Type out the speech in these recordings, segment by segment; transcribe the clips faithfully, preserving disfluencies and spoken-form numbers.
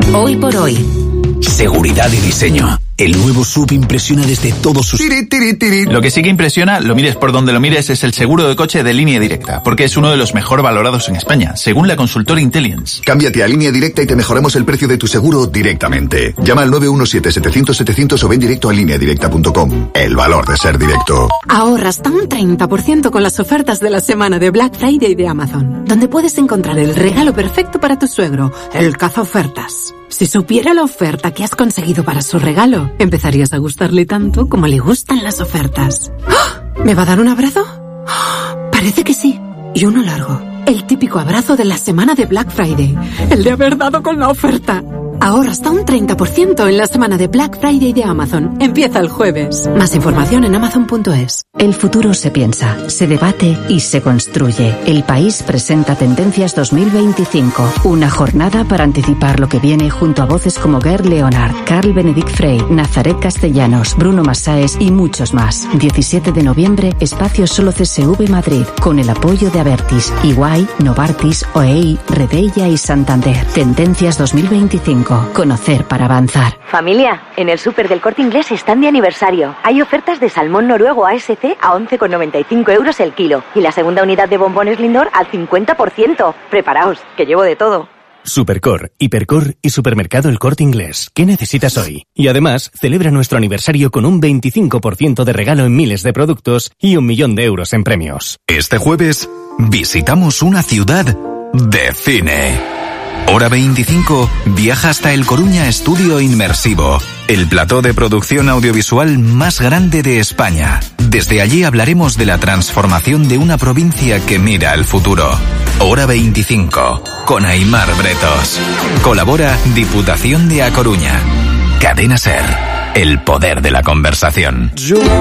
Hoy por hoy. Seguridad y diseño. El nuevo S U V impresiona desde todos sus... Tiri, tiri, tiri. Lo que sí que impresiona, lo mires por donde lo mires, es el seguro de coche de Línea Directa, porque es uno de los mejor valorados en España, según la consultora Intelligence. Cámbiate a Línea Directa y te mejoramos el precio de tu seguro directamente. Llama al nueve uno siete, setecientos, setecientos o ven directo a línea directa punto com. El valor de ser directo. Ahorra hasta un treinta por ciento con las ofertas de la semana de Black Friday de Amazon, donde puedes encontrar el regalo perfecto para tu suegro, el cazaofertas. Si supiera la oferta que has conseguido para su regalo, empezarías a gustarle tanto como le gustan las ofertas. ¡Oh! ¿Me va a dar un abrazo? ¡Oh! Parece que sí. Y uno largo. El típico abrazo de la semana de Black Friday. El de haber dado con la oferta. Ahorra hasta un treinta por ciento en la semana de Black Friday de Amazon. Empieza el jueves. Más información en amazon punto es. El futuro se piensa, se debate y se construye. El País presenta Tendencias dos mil veinticinco. Una jornada para anticipar lo que viene junto a voces como Gerd Leonard, Carl Benedict Frey, Nazaret Castellanos, Bruno Masáez y muchos más. diecisiete de noviembre, Espacio Solo C S V Madrid, con el apoyo de Abertis, Iguay, Novartis, O E I, Redella y Santander. Tendencias dos mil veinticinco. Conocer para avanzar. Familia, en el súper del Corte Inglés están de aniversario. Hay ofertas de salmón noruego A S C a once con noventa y cinco euros el kilo y la segunda unidad de bombones Lindor al cincuenta por ciento. Preparaos, que llevo de todo. Supercor, Hipercor y Supermercado El Corte Inglés. ¿Qué necesitas hoy? Y además, celebra nuestro aniversario con un veinticinco por ciento de regalo en miles de productos y un millón de euros en premios. Este jueves visitamos una ciudad de cine. Hora veinticinco viaja hasta el Coruña Estudio Inmersivo, el plató de producción audiovisual más grande de España. Desde allí hablaremos de la transformación de una provincia que mira al futuro. Hora veinticinco, con Aimar Bretos. Colabora Diputación de A Coruña. Cadena SER, el poder de la conversación.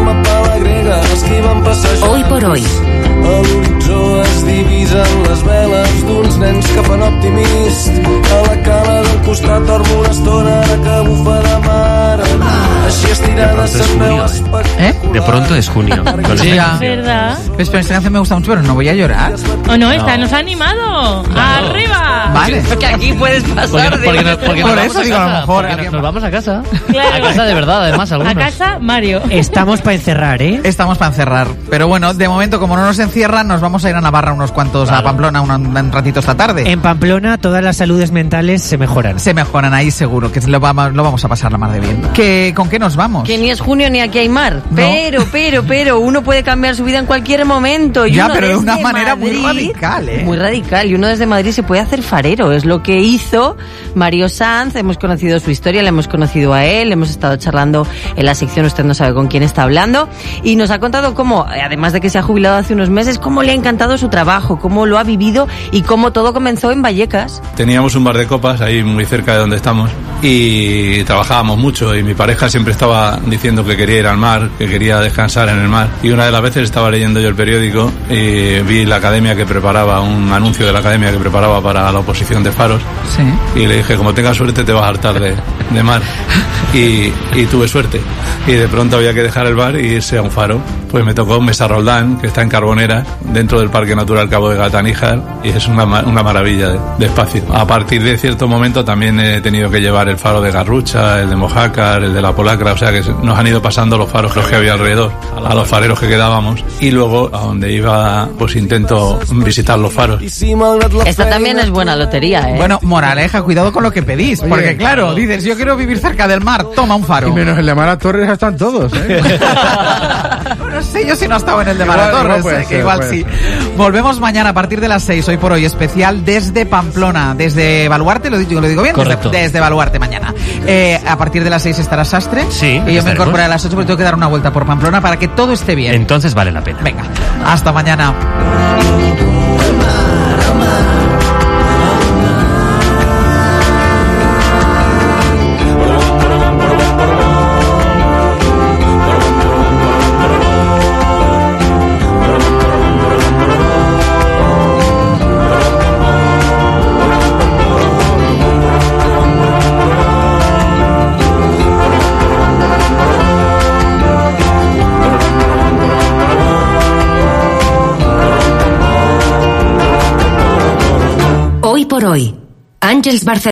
Hoy por hoy. A l'horitzó es divisen les veles d'uns nens que fan optimist. A la cala del costat dormo una estona que bufa de mar. Així estirada se'n veu espectacular. ¿Eh? De pronto es junio. Sí, ya. ¿Verdad? Pues, pero esta canción me gusta mucho, pero no voy a llorar. ¿O no? Esta nos ha animado. Claro. ¡Arriba! Vale. Porque aquí puedes pasar porque, porque, porque, porque Por nos eso digo, a lo mejor. Nos, nos vamos a casa. Claro. A casa de verdad, además, algunos. A casa, Mario. Estamos para encerrar, ¿eh? Estamos para encerrar. Pero bueno, de momento, como no nos encierran, nos vamos a ir a Navarra unos cuantos, claro. A Pamplona un, un ratito esta tarde. En Pamplona todas las saludes mentales se mejoran. Se mejoran ahí seguro, que lo vamos, lo vamos a pasar la mar de bien. ¿Qué, ¿Con qué nos vamos? Que ni es junio ni aquí hay mar. No. Pero, pero, pero, uno puede cambiar su vida en cualquier momento. Y ya, uno pero de una manera Madrid, muy radical, ¿eh? Muy radical. Y uno desde Madrid se puede hacer farero. Es lo que hizo Mario Sanz. Hemos conocido su historia, le hemos conocido a él, hemos estado charlando en la sección Usted no sabe con quién está hablando. Y nos ha contado cómo, además de que se ha jubilado hace unos meses, cómo le ha encantado su trabajo, cómo lo ha vivido y cómo todo comenzó en Vallecas. Teníamos un bar de copas ahí muy cerca de donde estamos y trabajábamos mucho y mi pareja siempre estaba diciendo que quería ir al mar, que quería descansar en el mar, y una de las veces estaba leyendo yo el periódico y vi la academia que preparaba, un anuncio de la academia que preparaba para la oposición de faros. Sí. Y le dije, como tengas suerte te vas a hartar de, de mar. Y, y tuve suerte y de pronto había que dejar el bar y irse a un faro. Pues me tocó Mesa Roldán, que está en Carbonera, dentro del Parque Natural Cabo de Gata-Níjar, y es una, una maravilla de, de espacio. A partir de cierto momento también he tenido que llevar el faro de Garrucha, el de Mojácar, el de la Polacra, o sea que nos han ido pasando los faros que había alrededor, a los fareros que quedábamos, y luego a donde iba pues intento visitar los faros. Esta también es buena lotería, ¿eh? Bueno, moraleja, cuidado con lo que pedís, porque Oye, claro, claro, dices, yo quiero vivir cerca del mar, toma un faro. Y menos el de Mara Torres están todos, ¿eh? No sé yo si no he estado en el de Mara Torres, no, eh, que ser, igual sí. Volvemos mañana a partir de las seis, hoy por hoy, especial desde Pamplona, desde Baluarte, lo digo, lo digo bien, Correcto. Desde, desde Baluarte mañana. Eh, a partir de las seis estará Sastre, sí, y yo me incorporé a las ocho porque tengo que dar una vuelta por Pamplona para que todo esté bien. Entonces vale la pena. Venga, hasta mañana. Hoy por hoy, Àngels Barcelona.